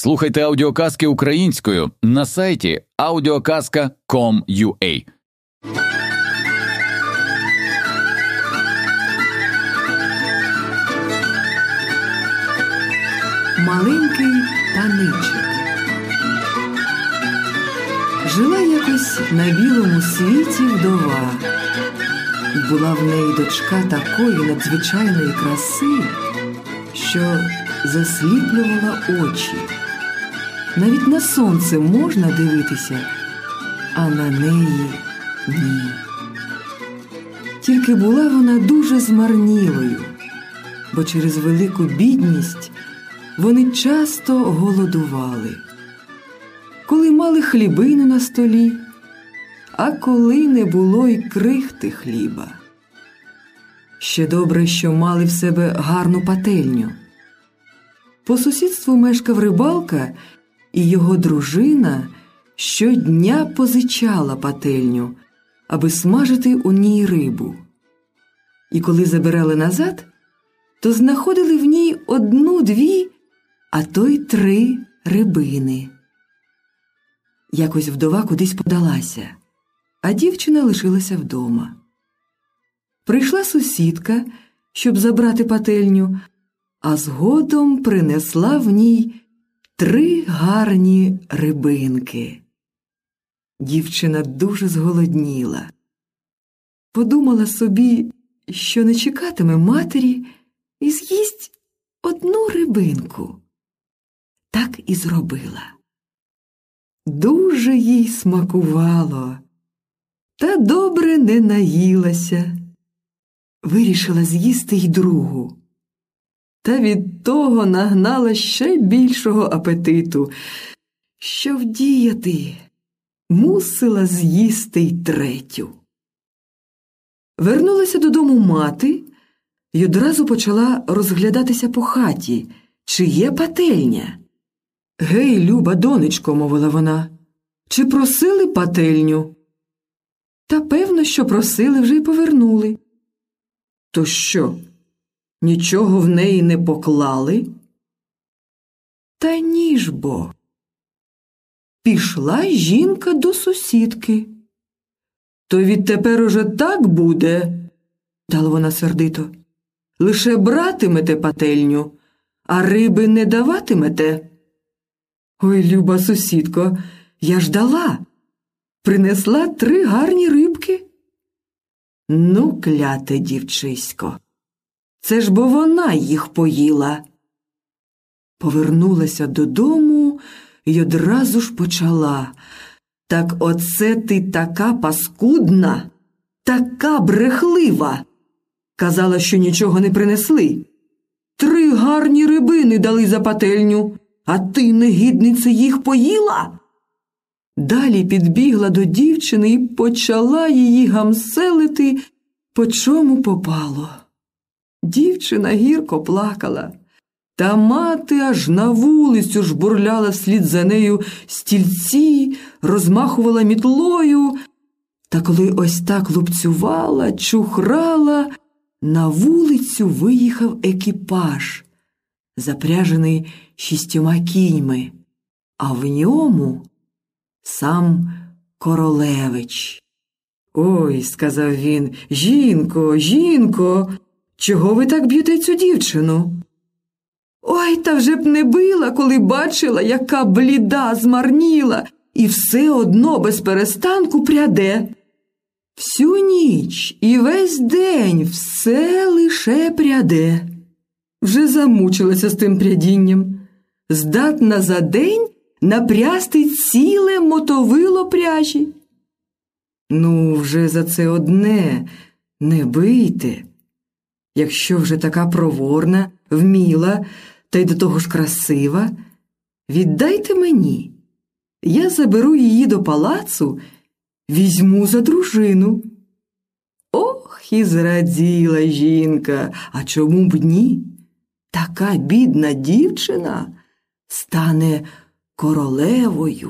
Слухайте аудіоказки українською на сайті audiokaska.com.ua. Маленький паничик. Жила якось на білому світі вдова. І була в неї дочка такої надзвичайної краси, що засліплювала очі. Навіть на сонце можна дивитися, а на неї ні. Тільки була вона дуже змарнілою, бо через велику бідність вони часто голодували. Коли мали хлібину на столі, а коли не було й крихти хліба. Ще добре, що мали в себе гарну пательню. По сусідству мешкав рибалка, і його дружина щодня позичала пательню, аби смажити у ній рибу. І коли забирали назад, то знаходили в ній 1-2, а то й 3 рибини. Якось вдова кудись подалася, а дівчина лишилася вдома. Прийшла сусідка, щоб забрати пательню, а згодом принесла в ній 3 гарні рибинки. Дівчина дуже зголодніла. Подумала собі, що не чекатиме матері і з'їсть 1 рибинку. Так і зробила. Дуже їй смакувало, та добре не наїлася. Вирішила з'їсти й другу. Та від того нагнала ще більшого апетиту. Що вдіяти? Мусила з'їсти й 3. Вернулася додому мати й одразу почала розглядатися по хаті, чи є пательня. «Гей, люба донечко», – мовила вона, – «чи просили пательню?» «Та певно, що просили, вже й повернули». «То що, нічого в неї не поклали?» «Та ні ж бо». Пішла жінка до сусідки. «То відтепер уже так буде», – дала вона сердито. «Лише братимете пательню, а риби не даватимете?» «Ой, люба сусідко, я ж дала. Принесла 3 гарні рибки». «Ну, кляте дівчисько, це ж бо вона їх поїла». Повернулася додому й одразу ж почала. «Так оце ти така паскудна, така брехлива. Казала, що нічого не принесли. 3 гарні рибини дали за пательню, а ти, негідниця, їх поїла?» Далі підбігла до дівчини і почала її гамселити, по чому попало. Дівчина гірко плакала, та мати аж на вулицю жбурляла вслід за нею стільці, розмахувала мітлою. Та коли ось так лупцювала, чухрала, на вулицю виїхав екіпаж, запряжений 6 кіньми, а в ньому сам королевич. «Ой», – сказав він, – «жінко, чого ви так б'єте цю дівчину?» «Ой, та вже б не била, коли бачила, яка бліда, змарніла, і все одно без перестанку пряде. Всю ніч і весь день все лише пряде. Вже замучилася з тим прядінням. Здатна за день напрясти ціле мотовило пряжі». «Ну, вже за це одне не бийте. Якщо вже така проворна, вміла, та й до того ж красива, віддайте мені. Я заберу її до палацу, візьму за дружину». Ох, і зраділа жінка, а чому б ні? Така бідна дівчина стане королевою.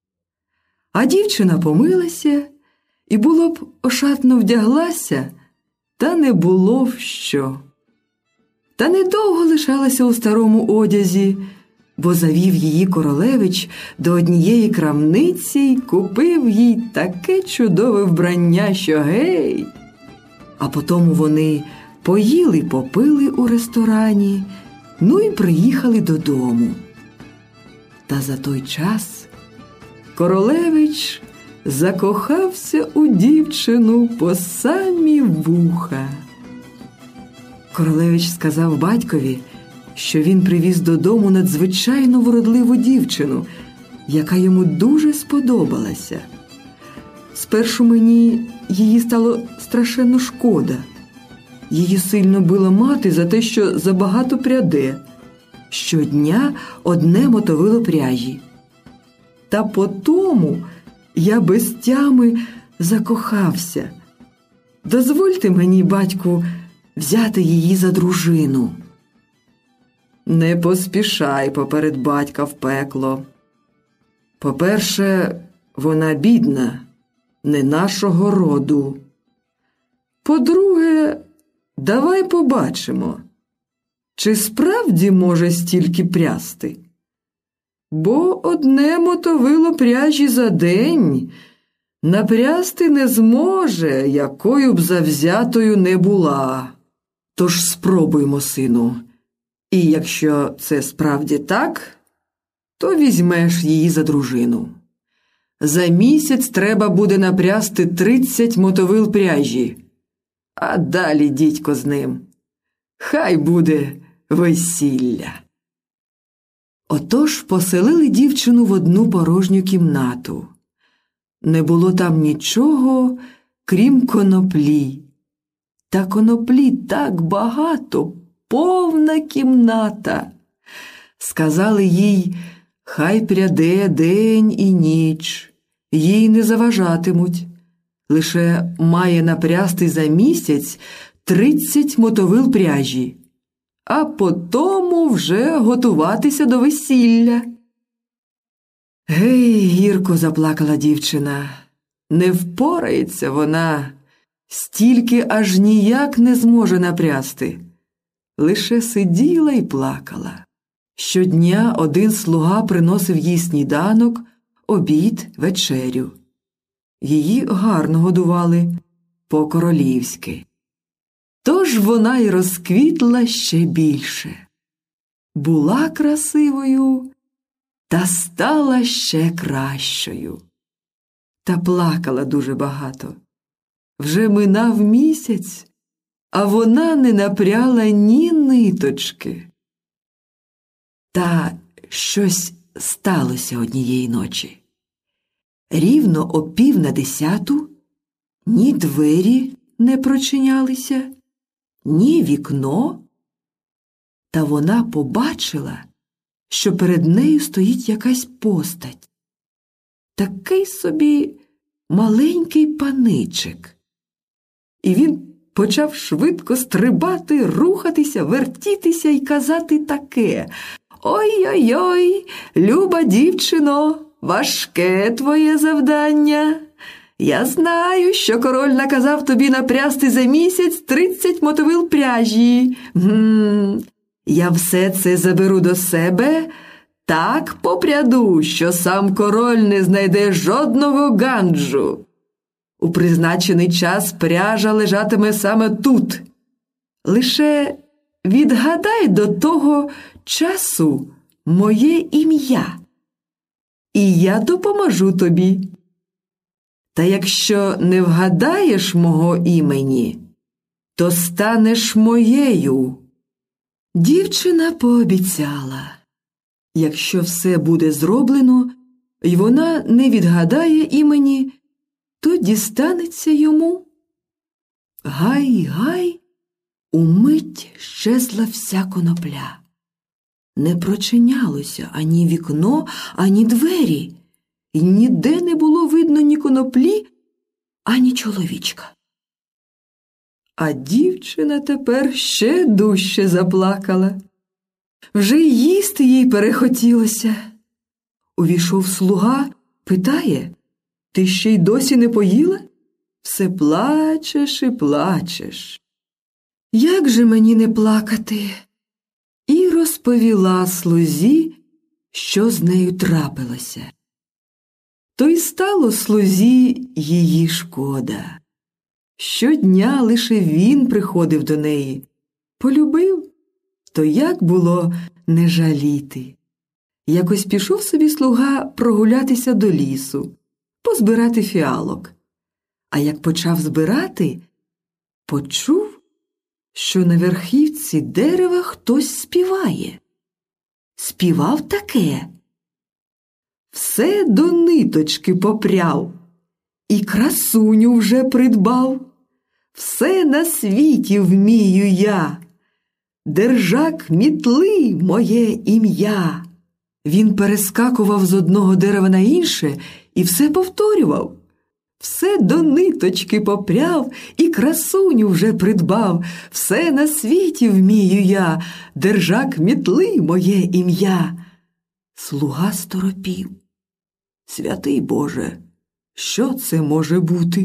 А дівчина помилася і було б ошатно вдяглася, та не було в що. Та недовго лишалася у старому одязі, бо завів її королевич до однієї крамниці й купив їй таке чудове вбрання, що гей! А потому вони поїли-попили у ресторані, ну й приїхали додому. Та за той час королевич закохався у дівчину по самі вуха. Королевич сказав батькові, що він привіз додому надзвичайно вродливу дівчину, яка йому дуже сподобалася. Спершу мені її стало страшенно шкода. Її сильно била мати за те, що забагато пряде. Щодня одне мотовило пряжі. Та потому я без тями закохався. Дозвольте мені, батьку, взяти її за дружину. Не поспішай поперед батька в пекло. По-перше, вона бідна, не нашого роду. По-друге, давай побачимо, чи справді може стільки прясти. Бо одне мотовило пряжі за день напрясти не зможе, якою б завзятою не була. Тож спробуймо, сину. І якщо це справді так, то візьмеш її за дружину. За місяць треба буде напрясти 30 мотовил пряжі. А далі, дідько, з ним. Хай буде весілля. Отож поселили дівчину в одну порожню кімнату. Не було там нічого, крім коноплі. Та коноплі так багато, повна кімната. Сказали їй, хай пряде день і ніч, їй не заважатимуть. Лише має напрясти за місяць 30 мотовил пряжі, а потому вже готуватися до весілля. Гей, гірко заплакала дівчина. Не впорається вона, стільки аж ніяк не зможе напрясти. Лише сиділа й плакала. Щодня один слуга приносив їй сніданок, обід, вечерю. Її гарно годували, по-королівськи. Тож вона й розквітла ще більше. Була красивою та стала ще кращою. Та плакала дуже багато. Вже минав місяць, а вона не напряла ні ниточки. Та щось сталося однієї ночі. Рівно о 9:50 ні двері не прочинялися, ні вікно, та вона побачила, що перед нею стоїть якась постать. Такий собі маленький паничик. І він почав швидко стрибати, рухатися, вертітися і казати таке: «Ой-ой-ой, люба дівчино, важке твоє завдання. Я знаю, що король наказав тобі напрясти за місяць 30 мотовил пряжі. Я все це заберу до себе, так попряду, що сам король не знайде жодного ганджу. У призначений час пряжа лежатиме саме тут. Лише відгадай до того часу моє ім'я, і я допоможу тобі. Та якщо не вгадаєш мого імені, то станеш моєю». Дівчина пообіцяла, якщо все буде зроблено, і вона не відгадає імені, то дістанеться йому. Гай-гай, умить щезла вся конопля. Не прочинялося ані вікно, ані двері, і ніде не було видно ні коноплі, ані чоловічка. А дівчина тепер ще дужче заплакала. Вже й їсти їй перехотілося. Увійшов слуга, питає: «Ти ще й досі не поїла? Все плачеш і плачеш». «Як же мені не плакати?» І розповіла слузі, що з нею трапилося. То й стало слузі її шкода. Щодня лише він приходив до неї. Полюбив, то як було не жаліти. Якось пішов собі слуга прогулятися до лісу, позбирати фіалок. А як почав збирати, почув, що на верхівці дерева хтось співає. Співав таке: «Все до ниточки попряв, і красуню вже придбав. Все на світі вмію я, держак мітли моє ім'я». Він перескакував з одного дерева на інше і все повторював. «Все до ниточки попряв, і красуню вже придбав. Все на світі вмію я, держак мітли моє ім'я». Слуга сторопів. Святий Боже, що це може бути?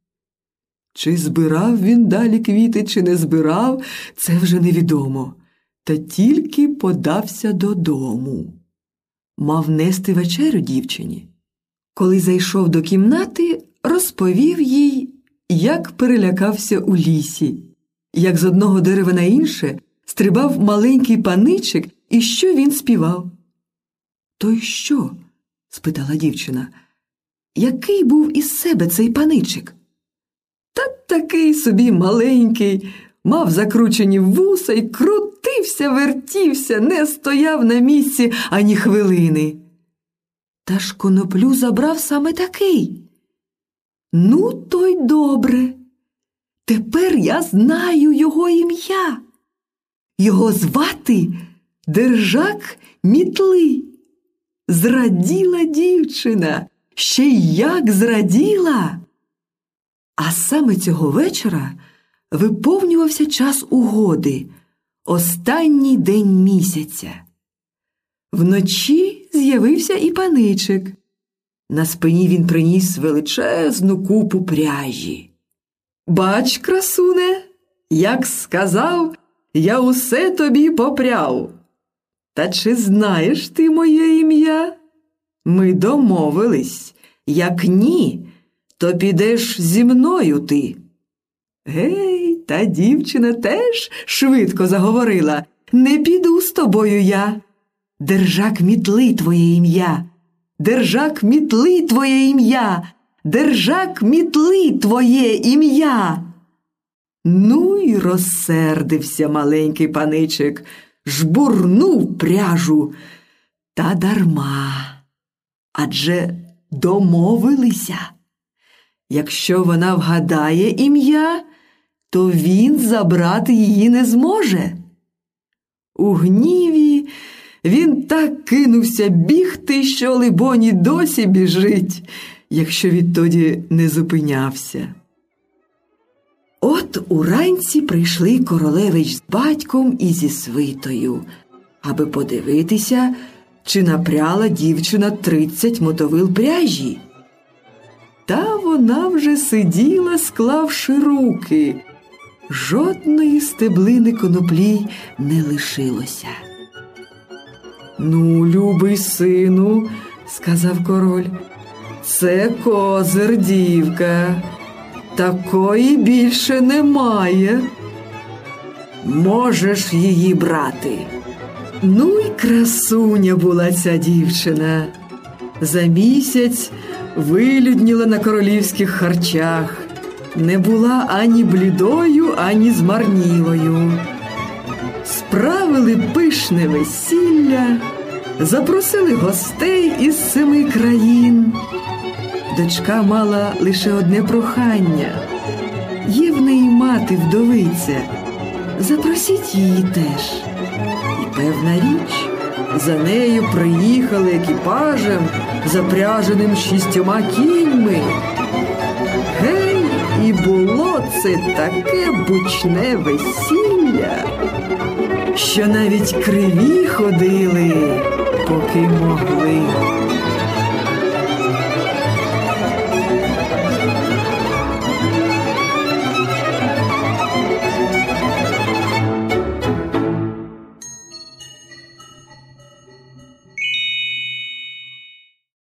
Чи збирав він далі квіти, чи не збирав, це вже невідомо. Та тільки подався додому. Мав нести вечерю дівчині. Коли зайшов до кімнати, розповів їй, як перелякався у лісі, як з одного дерева на інше стрибав маленький паничик і що він співав. «То й що?» – спитала дівчина. «Який був із себе цей паничик?» «Та такий собі маленький, мав закручені вуса й крутився, вертівся, не стояв на місці ані хвилини». «Та ж коноплю забрав саме такий». «Ну, то й добре. Тепер я знаю його ім'я. Його звати Держак Мітли». Зраділа дівчина, ще й як зраділа. А саме цього вечора виповнювався час угоди, останній день місяця. Вночі з'явився і паничик. На спині він приніс величезну купу пряжі. «Бач, красуне, як сказав, я усе тобі попряв. Та чи знаєш ти моє ім'я? Ми домовились, як ні, то підеш зі мною ти». Гей, та дівчина теж швидко заговорила: «Не піду з тобою я. Держак мітли твоє ім'я, держак мітли твоє ім'я, держак мітли твоє ім'я». Ну й розсердився маленький паничик, жбурнув пряжу. Та дарма, адже домовилися. Якщо вона вгадає ім'я, то він забрати її не зможе. У гніві він так кинувся бігти, що, либонь, і досі біжить, якщо відтоді не зупинявся. От уранці прийшли королевич з батьком і зі свитою, аби подивитися, чи напряла дівчина 30 мотовил пряжі. Та вона вже сиділа, склавши руки. Жодної стеблини коноплі не лишилося. «Ну, любий сину, – сказав король, – це козир дівка. Такої більше немає. Можеш її брати». Ну й красуня була ця дівчина. За місяць вилюдніла на королівських харчах. Не була ані блідою, ані змарнілою. Справили пишне весілля, запросили гостей із 7 країн. Дочка мала лише одне прохання. Є в неї мати-вдовиця. Запросіть її теж. І певна річ, за нею приїхали екіпажем, запряженим 6 кіньми. Гей, і було це таке бучне весілля, що навіть криві ходили, поки могли.